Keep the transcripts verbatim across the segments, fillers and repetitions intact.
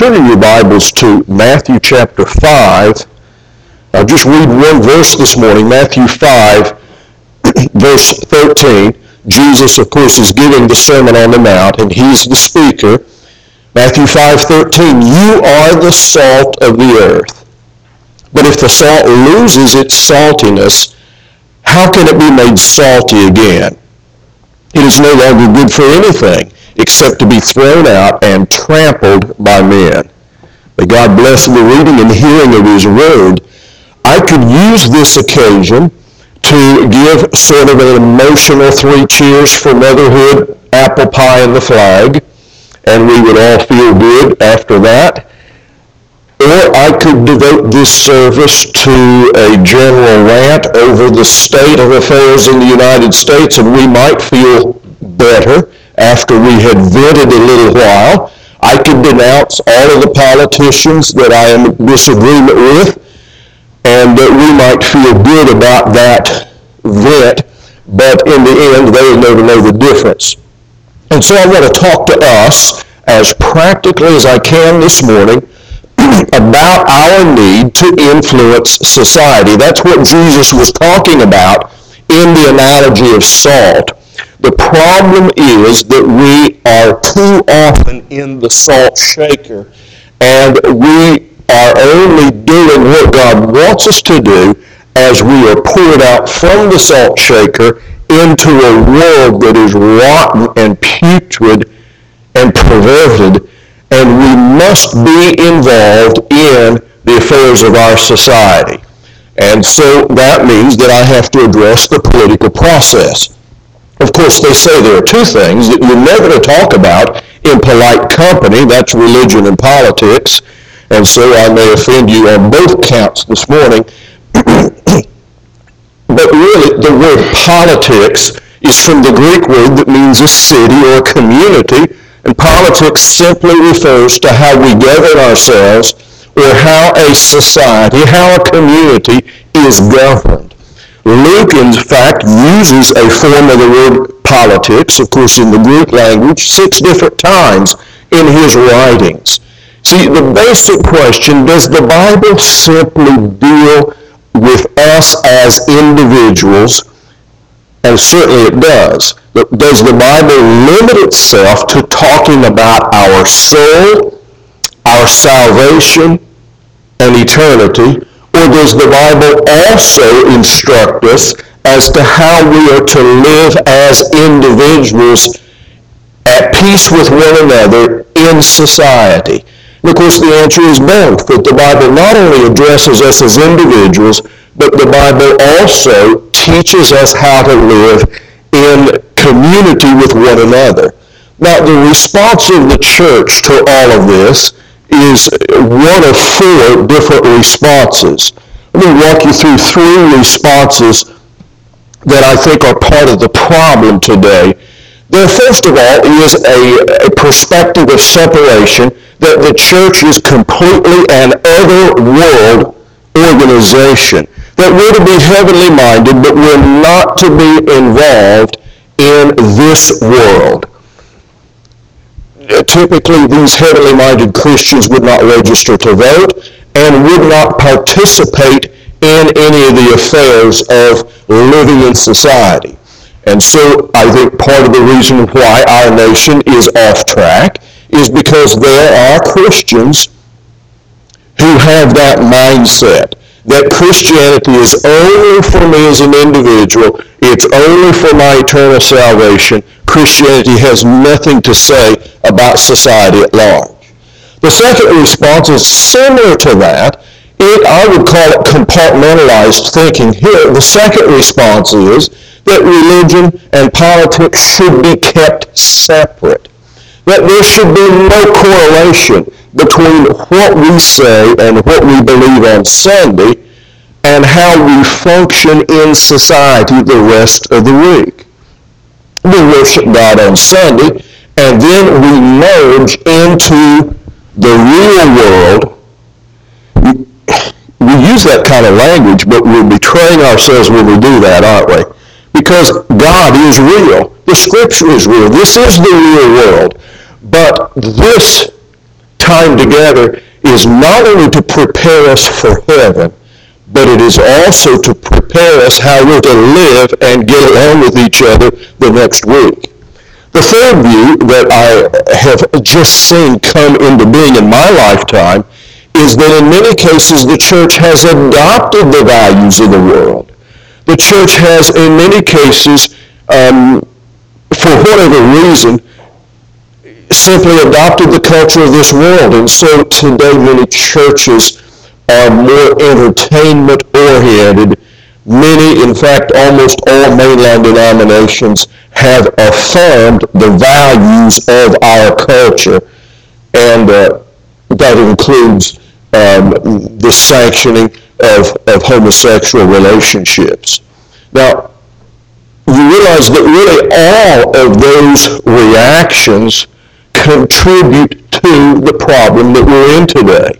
Turn in your Bibles to Matthew chapter five. I'll just read one verse this morning, Matthew five, verse thirteen. Jesus, of course, is giving the Sermon on the Mount, and he's the speaker. Matthew five thirteen, you are the salt of the earth. But if the salt loses its saltiness, how can it be made salty again? It is no longer good for anything except to be thrown out and trampled by men. May God bless the reading and hearing of his word. I could use this occasion to give sort of an emotional three cheers for motherhood, apple pie and the flag, and we would all feel good after that. Or I could devote this service to a general rant over the state of affairs in the United States, and we might feel better after we had vented a little while. I could denounce all of the politicians that I am in disagreement with, and uh, we might feel good about that vent, but in the end, they will never know the difference. And so I want to talk to us as practically as I can this morning about our need to influence society. That's what Jesus was talking about in the analogy of salt. The problem is that we are too often in the salt shaker, and we are only doing what God wants us to do as we are poured out from the salt shaker into a world that is rotten and putrid and perverted, and we must be involved in the affairs of our society. And so that means that I have to address the political process. Of course, they say there are two things that you're never to talk about in polite company. That's religion and politics. And so I may offend you on both counts this morning. But really, the word politics is from the Greek word that means a city or a community. And politics simply refers to how we govern ourselves or how a society, how a community is governed. Luke, in fact, uses a form of the word politics, of course, in the Greek language, six different times in his writings. See, the basic question, does the Bible simply deal with us as individuals? And certainly it does. But does the Bible limit itself to talking about our soul, our salvation, and eternity? Or does the Bible also instruct us as to how we are to live as individuals at peace with one another in society? And of course, the answer is both, that the Bible not only addresses us as individuals, but the Bible also teaches us how to live in community with one another. Now, the response of the church to all of this is one of four different responses. Let me walk you through three responses that I think are part of the problem today. There, first of all, is a, a perspective of separation, that the church is completely an other-world organization, that we're to be heavenly minded, but we're not to be involved in this world. Typically, these heavenly minded Christians would not register to vote and would not participate in any of the affairs of living in society. And so I think part of the reason why our nation is off track is because there are Christians who have that mindset, that Christianity is only for me as an individual, it's only for my eternal salvation. Christianity has nothing to say about society at large. The second response is similar to that. It, I would call it compartmentalized thinking. Here, the second response is that religion and politics should be kept separate, that there should be no correlation between what we say and what we believe on Sunday and how we function in society the rest of the week. We worship God on Sunday, and then we merge into the real world. We, we use that kind of language, but we're betraying ourselves when we do that, aren't we? Because God is real. The Scripture is real. This is the real world. But this time together is not only to prepare us for heaven, but it is also to prepare us how we're to live and get along with each other the next week. The third view that I have just seen come into being in my lifetime is that in many cases the church has adopted the values of the world. The church has in many cases, um, for whatever reason, simply adopted the culture of this world. And so today many churches are more entertainment-oriented. Many, in fact, almost all mainline denominations have affirmed the values of our culture, and uh, that includes um, the sanctioning of, of homosexual relationships. Now, you realize that really all of those reactions contribute to the problem that we're in today.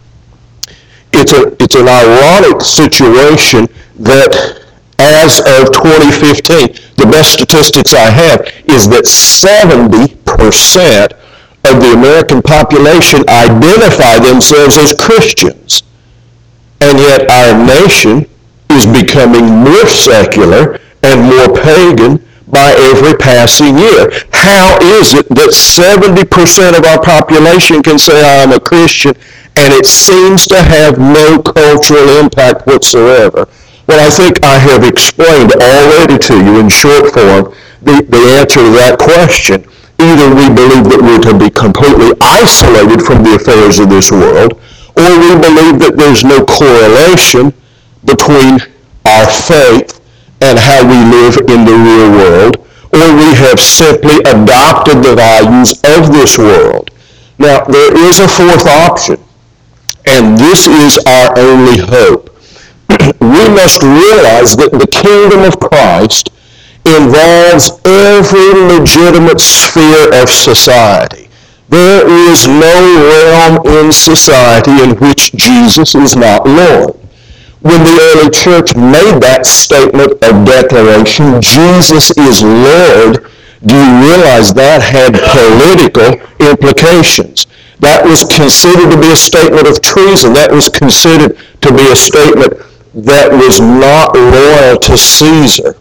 It's a it's an ironic situation that as of twenty fifteen, the best statistics I have is that seventy percent of the American population identify themselves as Christians. And yet our nation is becoming more secular and more pagan by every passing year. How is it that seventy percent of our population can say, I'm a Christian, and it seems to have no cultural impact whatsoever? Well, I think I have explained already to you in short form the, the answer to that question. Either we believe that we're to be completely isolated from the affairs of this world, or we believe that there's no correlation between our faith and how we live in the real world, or we have simply adopted the values of this world. Now, there is a fourth option, and this is our only hope. We must realize that the kingdom of Christ involves every legitimate sphere of society. There is no realm in society in which Jesus is not Lord. When the early church made that statement of declaration, Jesus is Lord, do you realize that had political implications? That was considered to be a statement of treason. That was considered to be a statement that was not loyal to Caesar.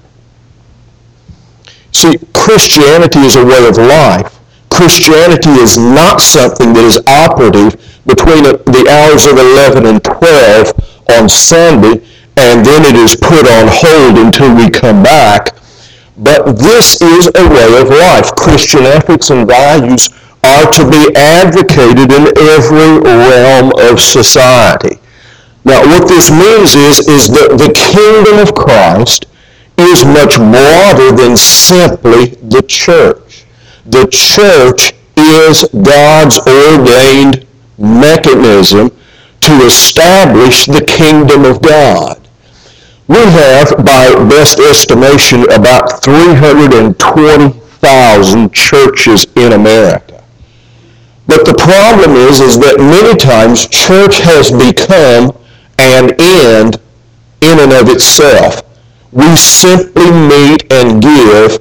See, Christianity is a way of life. Christianity is not something that is operative between the hours of eleven and twelve on Sunday, and then it is put on hold until we come back. But this is a way of life. Christian ethics and values are to be advocated in every realm of society. Now, what this means is, is that the kingdom of Christ is much broader than simply the church. The church is God's ordained mechanism to establish the kingdom of God. We have, by best estimation, about three hundred twenty thousand churches in America. But the problem is, is that many times church has become an end in and of itself. We simply meet and give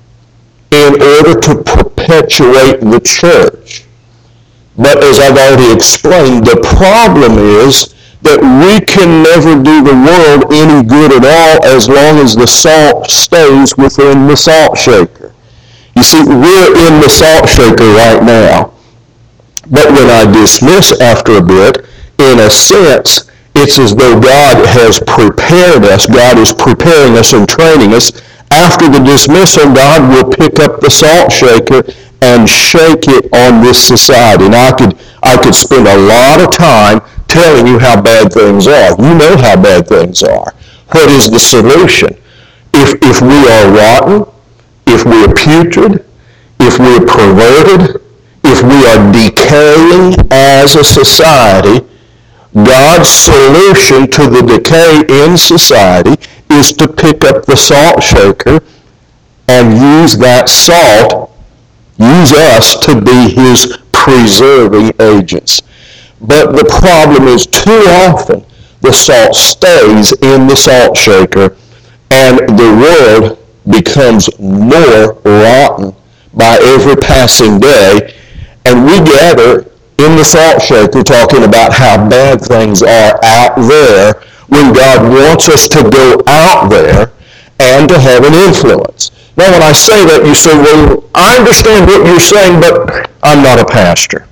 in order to perpetuate the church. But as I've already explained, the problem is that we can never do the world any good at all as long as the salt stays within the salt shaker. You see, we're in the salt shaker right now. But when I dismiss after a bit, in a sense, it's as though God has prepared us. God is preparing us and training us. After the dismissal, God will pick up the salt shaker and shake it on this society. And I could, I could spend a lot of time telling you how bad things are. You know how bad things are. What is the solution? If, if we are rotten, if we are putrid, if we are perverted, if we are decaying as a society, God's solution to the decay in society is to pick up the salt shaker and use that salt, use us to be his preserving agents. But the problem is too often the salt stays in the salt shaker and the world becomes more rotten by every passing day, and we gather in the salt shaker talking about how bad things are out there when God wants us to go out there and to have an influence. Now, when I say that, you say, well, I understand what you're saying, but I'm not a pastor.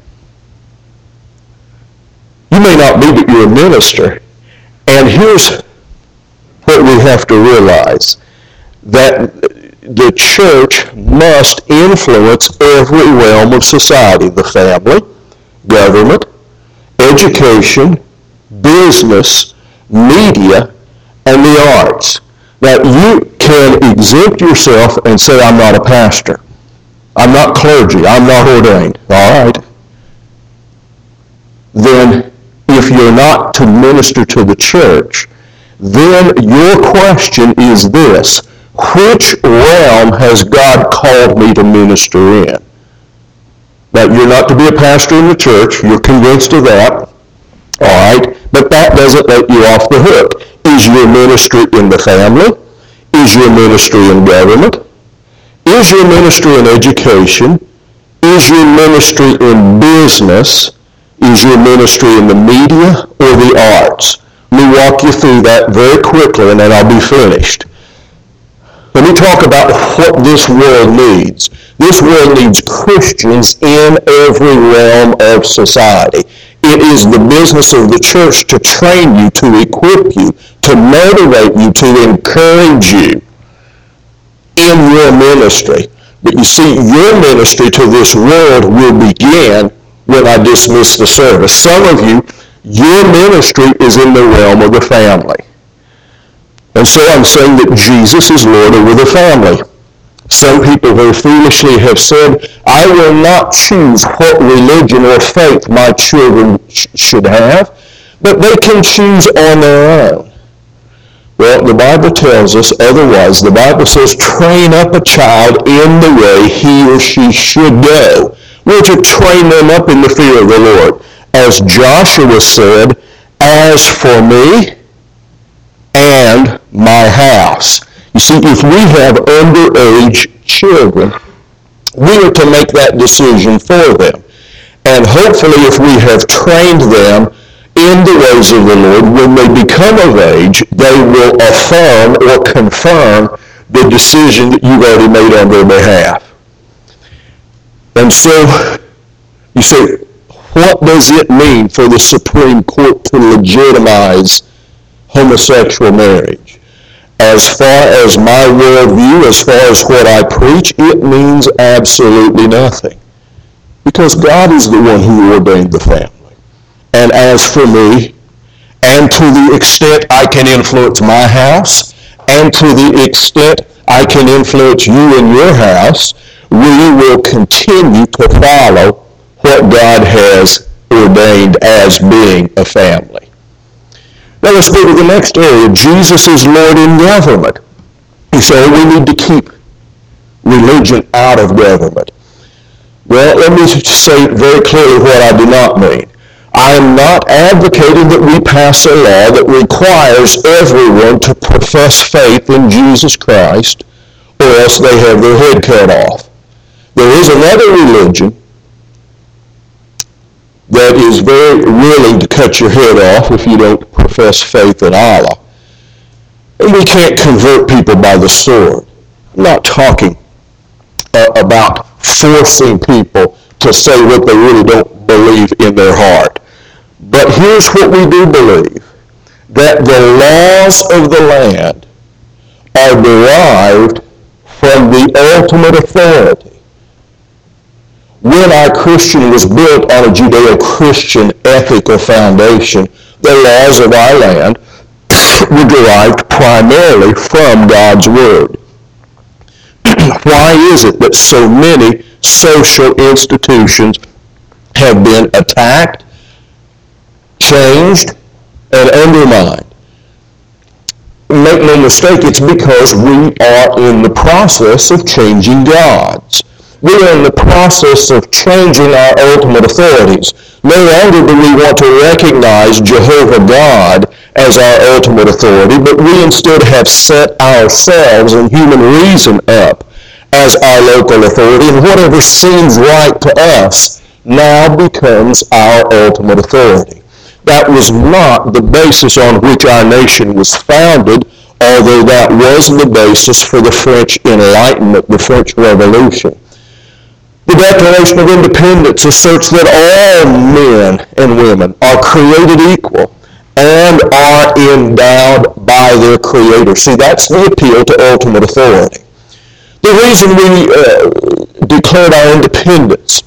You may not be, but you're a minister. And here's what we have to realize, that the church must influence every realm of society, the family, government, education, business, media, and the arts. Now, you can exempt yourself and say, I'm not a pastor. I'm not clergy. I'm not ordained. All right. Then, if you're not to minister to the church, then your question is this: which realm has God called me to minister in? Now, you're not to be a pastor in the church. You're convinced of that. All right. But that doesn't let you off the hook. Is your ministry in the family? Is your ministry in government? Is your ministry in education? Is your ministry in business? Is your ministry in the media or the arts? Let me walk you through that very quickly, and then I'll be finished. Let me talk about what this world needs. This world needs Christians in every realm of society. It is the business of the church to train you, to equip you, to motivate you, to encourage you in your ministry. But you see, your ministry to this world will begin when I dismiss the service. Some of you, your ministry is in the realm of the family. And so I'm saying that Jesus is Lord over the family. Some people very foolishly have said, I will not choose what religion or faith my children sh- should have, but they can choose on their own. Well, the Bible tells us otherwise. The Bible says, train up a child in the way he or she should go. We're to train them up in the fear of the Lord. As Joshua said, as for me and my house. You see, if we have underage children, we are to make that decision for them. And hopefully if we have trained them in the ways of the Lord, when they become of age, they will affirm or confirm the decision that you've already made on their behalf. And so, you say, what does it mean for the Supreme Court to legitimize homosexual marriage? As far as my worldview, as far as what I preach, it means absolutely nothing. Because God is the one who ordained the family. And as for me, and to the extent I can influence my house, and to the extent I can influence you in your house, we will continue to follow what God has ordained as being a family. Now let's go to the next area. Jesus is Lord in government. You say, we need to keep religion out of government. Well, let me say very clearly what I do not mean. I am not advocating that we pass a law that requires everyone to profess faith in Jesus Christ, or else they have their head cut off. There is another religion that is very willing to cut your head off if you don't profess faith in Allah. And we can't convert people by the sword. I'm not talking uh, about forcing people to say what they really don't believe in their heart. But here's what we do believe, that the laws of the land are derived from the ultimate authority. When our Christian was built on a Judeo-Christian ethical foundation, the laws of our land were derived primarily from God's Word. Why is it that so many social institutions have been attacked, changed, and undermined? Make no mistake, it's because we are in the process of changing gods. We are in the process of changing our ultimate authorities. No longer do we want to recognize Jehovah God as our ultimate authority, but we instead have set ourselves and human reason up as our local authority, and whatever seems right to us now becomes our ultimate authority. That was not the basis on which our nation was founded, although that was the basis for the French Enlightenment, the French Revolution. The Declaration of Independence asserts that all men and women are created equal and are endowed by their Creator. See, that's the appeal to ultimate authority. The reason we uh, declared our independence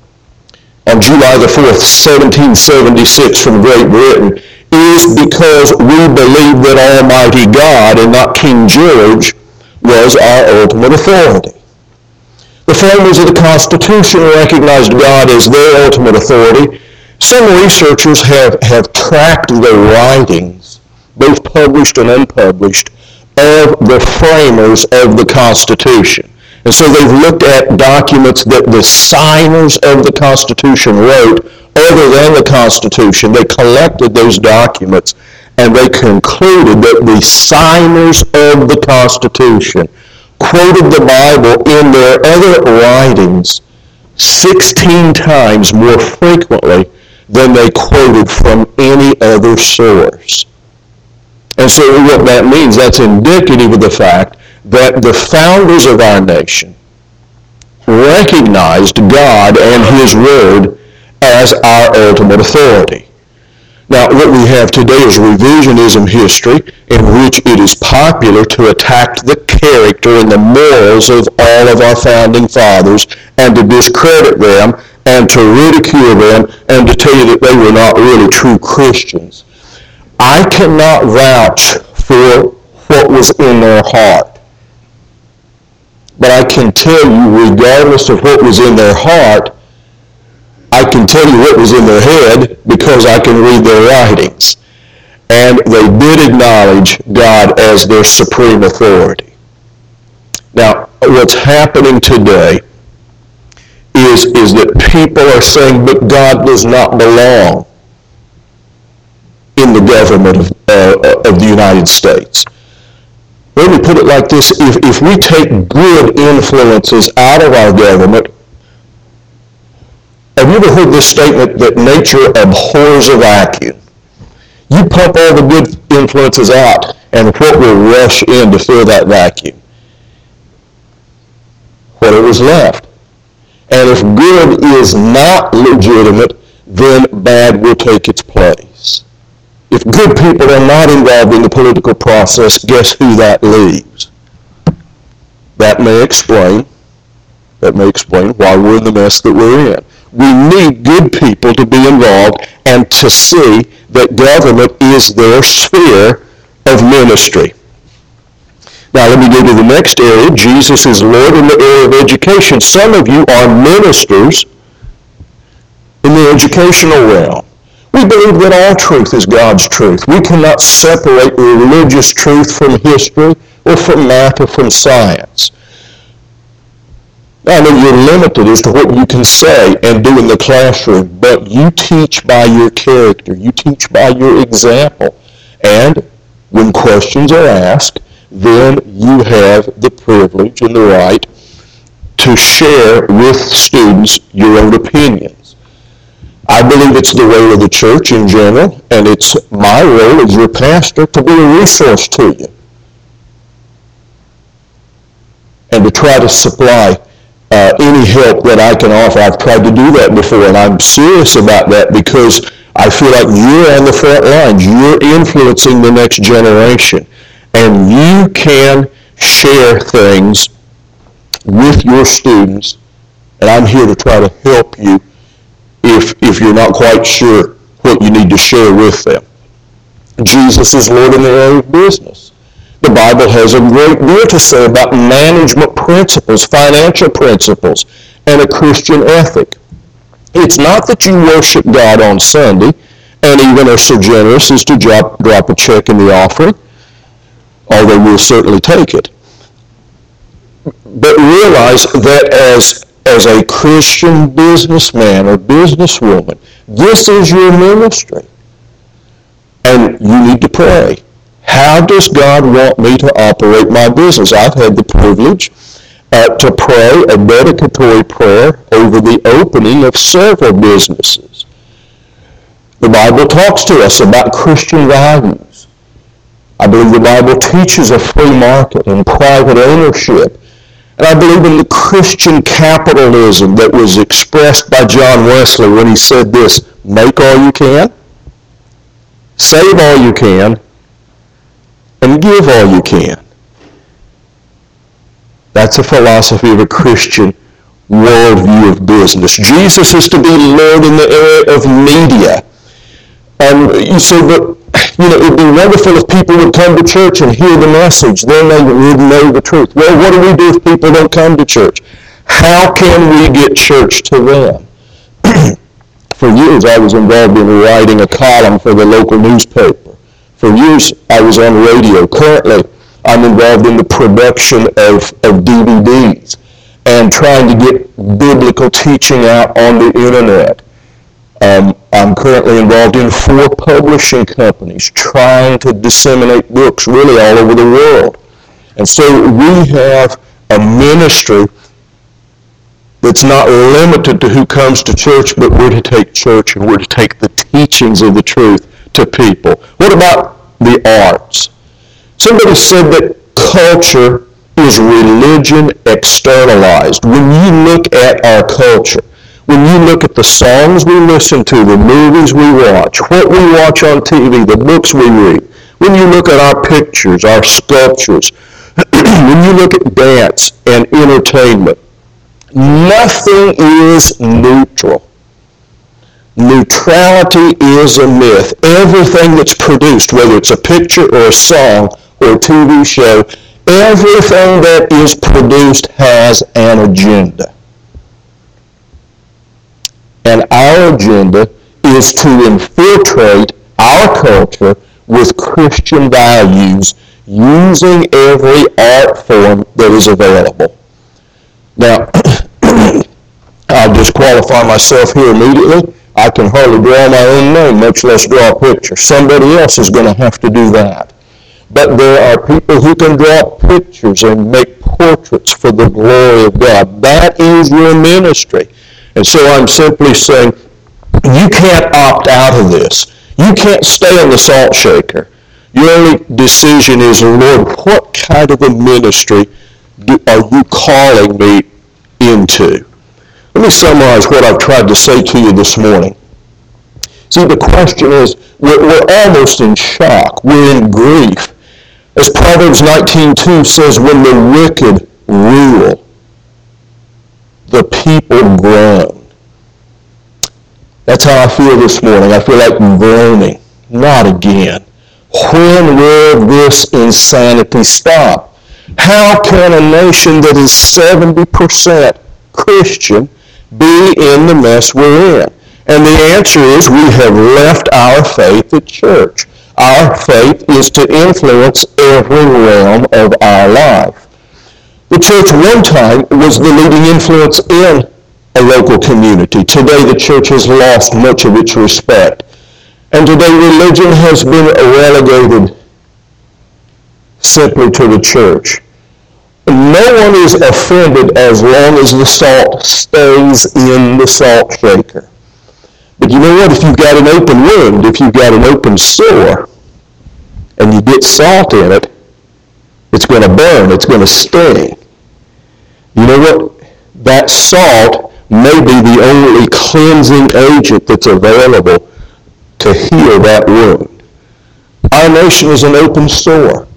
on July the fourth, seventeen seventy-six from Great Britain is because we believe that Almighty God and not King George was our ultimate authority. The framers of the Constitution recognized God as their ultimate authority. Some researchers have, have tracked the writings, both published and unpublished, of the framers of the Constitution. And so they've looked at documents that the signers of the Constitution wrote other than the Constitution. They collected those documents and they concluded that the signers of the Constitution quoted the Bible in their other writings sixteen times more frequently than they quoted from any other source. And so what that means, that's indicative of the fact that the founders of our nation recognized God and His Word as our ultimate authority. Now, what we have today is revisionism history, in which it is popular to attack the character and the morals of all of our founding fathers and to discredit them and to ridicule them and to tell you that they were not really true Christians. I cannot vouch for what was in their heart. But I can tell you, regardless of what was in their heart, I can tell you what was in their head because I can read their writings. And they did acknowledge God as their supreme authority. Now, what's happening today is, is that people are saying, but God does not belong in the government of, uh, of the United States. Let me put it like this. If, if we take good influences out of our government, have you ever heard this statement that nature abhors a vacuum? You pump all the good influences out, and what will rush in to fill that vacuum? What is left. And if good is not legitimate, then bad will take its place. If good people are not involved in the political process, guess who that leaves? That may explain, that may explain why we're in the mess that we're in. We need good people to be involved and to see that government is their sphere of ministry. Now let me go to the next area. Jesus is Lord in the area of education. Some of you are ministers in the educational realm. We believe that all truth is God's truth. We cannot separate religious truth from history or from math or from science. I know you're limited as to what you can say and do in the classroom, but you teach by your character. You teach by your example. And when questions are asked, then you have the privilege and the right to share with students your own opinions. I believe it's the role of the church in general, and it's my role as your pastor to be a resource to you and to try to supply uh, any help that I can offer. I've tried to do that before, and I'm serious about that because I feel like you're on the front lines. You're influencing the next generation, and you can share things with your students, and I'm here to try to help you if if you're not quite sure what you need to share with them. Jesus is Lord in the area of business. The Bible has a great deal to say about management principles, financial principles, and a Christian ethic. It's not that you worship God on Sunday and even are so generous as to drop, drop a check in the offering, although we'll certainly take it. But realize that as As a Christian businessman or businesswoman, this is your ministry. And you need to pray. How does God want me to operate my business? I've had the privilege uh, to pray a dedicatory prayer over the opening of several businesses. The Bible talks to us about Christian values. I believe the Bible teaches a free market and private ownership. And I believe in the Christian capitalism that was expressed by John Wesley when he said this: make all you can, save all you can, and give all you can. That's a philosophy of a Christian worldview of business. Jesus is to be Lord in the area of media. And you say, but, you know, it would be wonderful if people would come to church and hear the message. Then they would know the truth. Well, what do we do if people don't come to church? How can we get church to them? For years, I was involved in writing a column for the local newspaper. For years, I was on radio. Currently, I'm involved in the production of, of D V Ds and trying to get biblical teaching out on the internet. Um, I'm currently involved in four publishing companies trying to disseminate books really all over the world. And so we have a ministry that's not limited to who comes to church, but we're to take church and we're to take the teachings of the truth to people. What about the arts? Somebody said that culture is religion externalized. When you look at our culture, when you look at the songs we listen to, the movies we watch, what we watch on T V, the books we read, when you look at our pictures, our sculptures, when you look at dance and entertainment, nothing is neutral. Neutrality is a myth. Everything that's produced, whether it's a picture or a song or a T V show, everything that is produced has an agenda. And our agenda is to infiltrate our culture with Christian values using every art form that is available. Now, I'll disqualify myself here immediately. I can hardly draw my own name, much less draw a picture. Somebody else is going to have to do that. But there are people who can draw pictures and make portraits for the glory of God. That is your ministry. And so I'm simply saying, you can't opt out of this. You can't stay in the salt shaker. Your only decision is, Lord, what kind of a ministry do, are you calling me into? Let me summarize what I've tried to say to you this morning. See, the question is, we're, we're almost in shock. We're in grief. As Proverbs nineteen two says, when the wicked rule, the people groan. That's how I feel this morning. I feel like groaning. Not again. When will this insanity stop? How can a nation that is seventy percent Christian be in the mess we're in? And the answer is, we have left our faith at church. Our faith is to influence every realm of our life. The church one time was the leading influence in a local community. Today the church has lost much of its respect. And today religion has been relegated simply to the church. No one is offended as long as the salt stays in the salt shaker. But you know what? If you've got an open wound, if you've got an open sore, and you get salt in it, it's going to burn, it's going to sting. You know what? That salt may be the only cleansing agent that's available to heal that wound. Our nation is an open sore.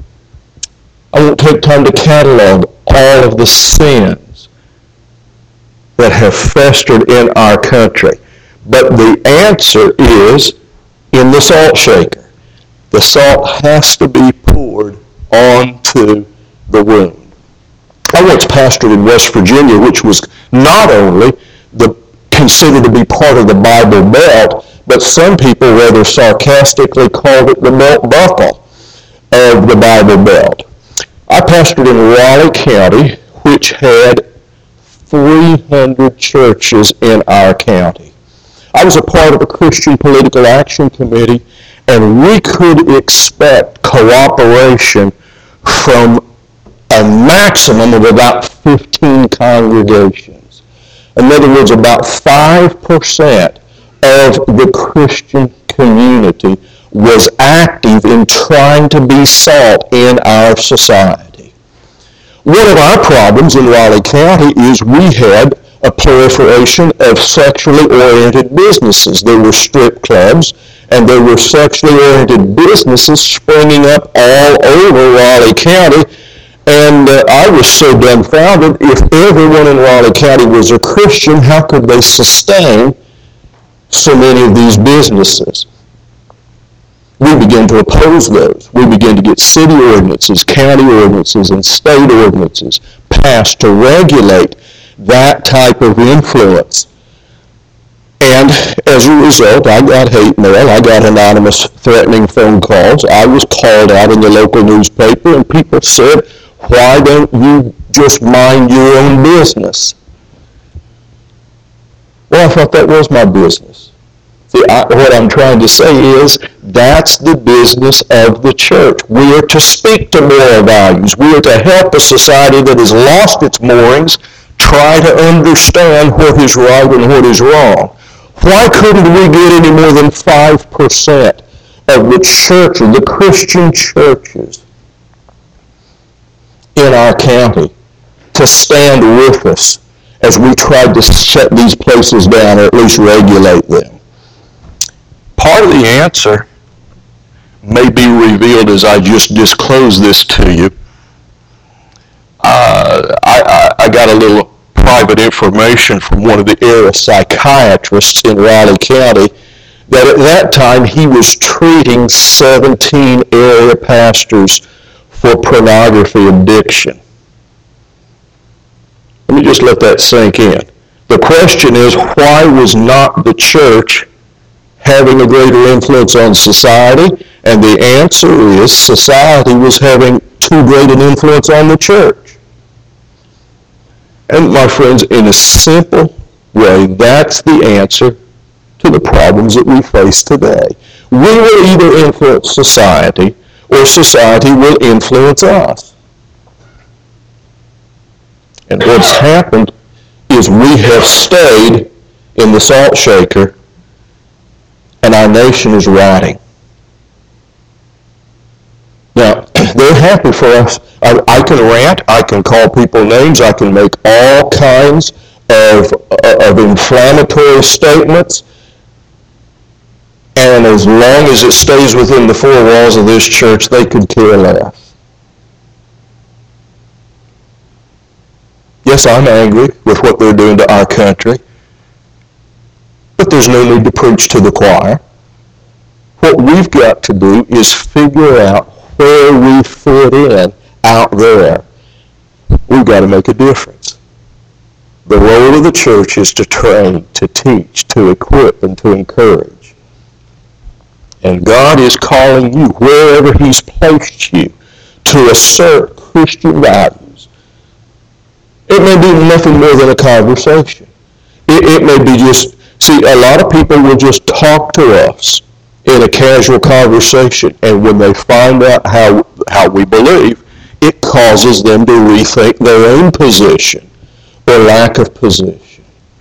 I won't take time to catalog all of the sins that have festered in our country. But the answer is in the salt shaker. The salt has to be poured onto the wound. I once pastored in West Virginia, which was not only the, considered to be part of the Bible Belt, but some people rather sarcastically called it the belt buckle of the Bible Belt. I pastored in Raleigh County, which had three hundred churches in our county. I was a part of a Christian Political Action Committee, and we could expect cooperation from a maximum of about fifteen congregations. In other words, about five percent of the Christian community was active in trying to be salt in our society. One of our problems in Raleigh County is we had a proliferation of sexually oriented businesses. There were strip clubs, and there were sexually oriented businesses springing up all over Raleigh County. And uh, I was so dumbfounded. If everyone in Raleigh County was a Christian, how could they sustain so many of these businesses? We began to oppose those. We began to get city ordinances, county ordinances, and state ordinances passed to regulate that type of influence. And as a result, I got hate mail. I got anonymous threatening phone calls. I was called out in the local newspaper, and people said, why don't you just mind your own business? Well, I thought that was my business. See, I, what I'm trying to say is that's the business of the church. We are to speak to moral values. We are to help a society that has lost its moorings try to understand what is right and what is wrong. Why couldn't we get any more than five percent of the churches, the Christian churches in our county, to stand with us as we tried to shut these places down or at least regulate them? Part of the answer may be revealed as I just disclose this to you. Uh, I, I, I got a little private information from one of the area psychiatrists in Raleigh County that at that time he was treating seventeen area pastors for pornography addiction. Let me just let that sink in. The question is, why was not the church having a greater influence on society? And the answer is, society was having too great an influence on the church. And my friends, in a simple way, that's the answer to the problems that we face today. We will either influence society, or society will influence us. And what's happened is we have stayed in the salt shaker, and our nation is rotting. Now, they're happy for us. I, I can rant, I can call people names, I can make all kinds of, uh, of inflammatory statements, and as long as it stays within the four walls of this church, they could care less. Yes, I'm angry with what they're doing to our country, but there's no need to preach to the choir. What we've got to do is figure out where we fit in out there. We've got to make a difference. The role of the church is to train, to teach, to equip, and to encourage. And God is calling you, wherever He's placed you, to assert Christian values. It may be nothing more than a conversation. It, it may be just, see, a lot of people will just talk to us in a casual conversation, and when they find out how, how we believe, it causes them to rethink their own position or lack of position.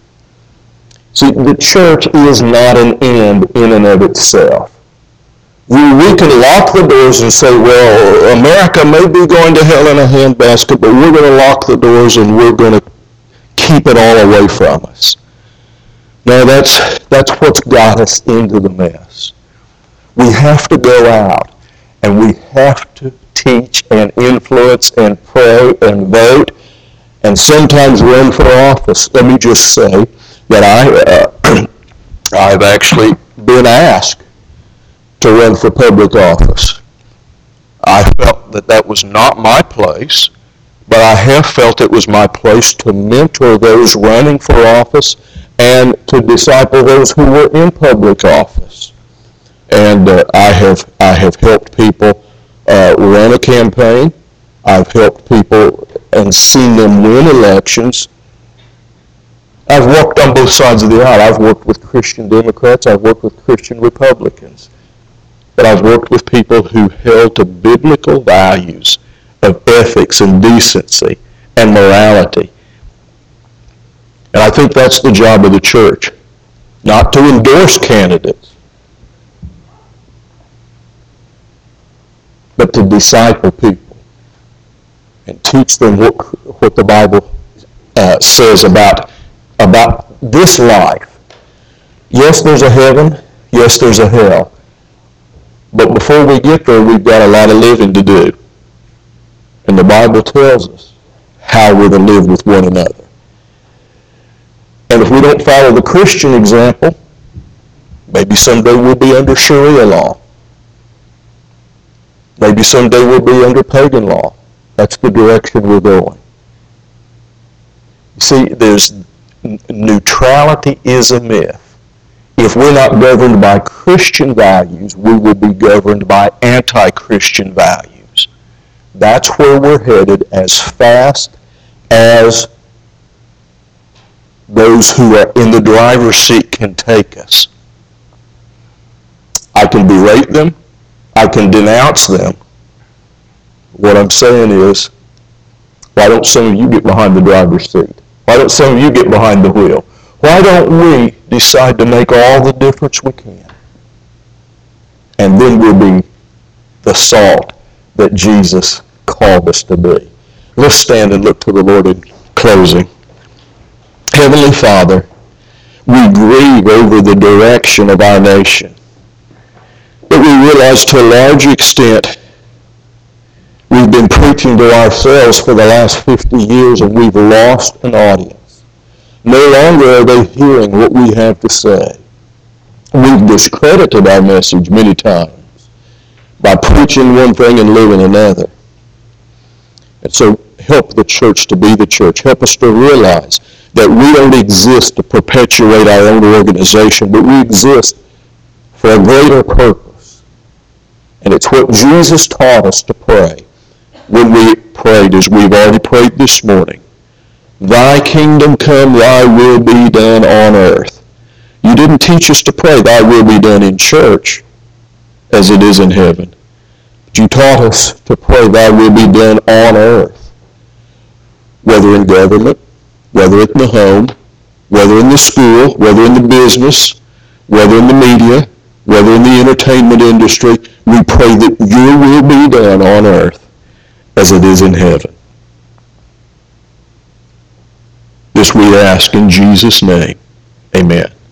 See, the church is not an end in and of itself. We, we can lock the doors and say, well, America may be going to hell in a handbasket, but we're going to lock the doors and we're going to keep it all away from us. No, that's, that's what's got us into the mess. We have to go out, and we have to teach and influence and pray and vote, and sometimes run for office. Let me just say that I, uh, I've actually been asked to run for public office. I felt that that was not my place, but I have felt it was my place to mentor those running for office and to disciple those who were in public office. And uh, I have I have helped people uh, run a campaign. I've helped people and seen them win elections. I've worked on both sides of the aisle. I've worked with Christian Democrats. I've worked with Christian Republicans. But I've worked with people who held to biblical values of ethics and decency and morality. And I think that's the job of the church, not to endorse candidates, but to disciple people and teach them what, what the Bible uh, says about, about this life. Yes, there's a heaven. Yes, there's a hell. But before we get there, we've got a lot of living to do. And the Bible tells us how we're to live with one another. And if we don't follow the Christian example, maybe someday we'll be under Sharia law. Maybe someday we'll be under pagan law. That's the direction we're going. You see, there's neutrality is a myth. If we're not governed by Christian values, we will be governed by anti-Christian values. That's where we're headed as fast as those who are in the driver's seat can take us. I can berate them. I can denounce them. What I'm saying is, why don't some of you get behind the driver's seat? Why don't some of you get behind the wheel? Why don't we decide to make all the difference we can? And then we'll be the salt that Jesus called us to be. Let's stand and look to the Lord in closing. Heavenly Father, we grieve over the direction of our nation. But we realize to a large extent we've been preaching to ourselves for the last fifty years and we've lost an audience. No longer are they hearing what we have to say. We've discredited our message many times by preaching one thing and living another. And so help the church to be the church. Help us to realize that we don't exist to perpetuate our own organization, but we exist for a greater purpose. And it's what Jesus taught us to pray when we prayed, as we've already prayed this morning. Thy kingdom come, thy will be done on earth. You didn't teach us to pray, thy will be done in church as it is in heaven. But you taught us to pray, thy will be done on earth. Whether in government, whether in the home, whether in the school, whether in the business, whether in the media, whether in the entertainment industry, we pray that your will be done on earth as it is in heaven. This we ask in Jesus' name. Amen.